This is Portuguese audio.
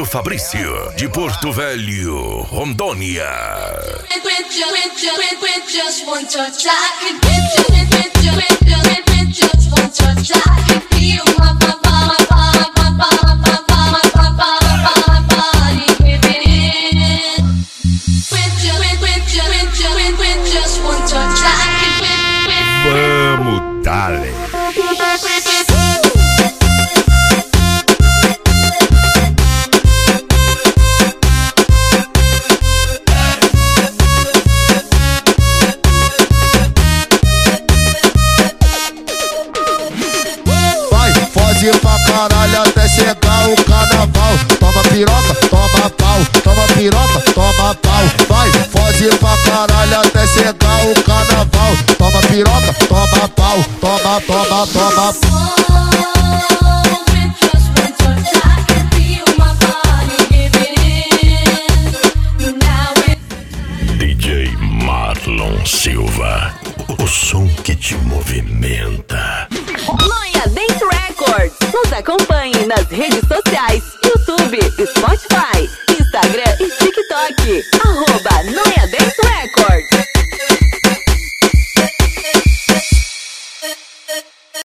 Fabrício, de Porto Velho, Rondônia. Vamos, dale. Foge pra caralho até chegar o carnaval. Toma piroca, toma pau. Toma piroca, toma pau. Vai, foge pra caralho até chegar o carnaval. Toma piroca, toma pau. Toma, toma, toma pau. DJ Marlon Silva, o som que te movimenta. Noia Dance Records. Nos acompanhe nas redes sociais: YouTube, Spotify, Instagram e TikTok.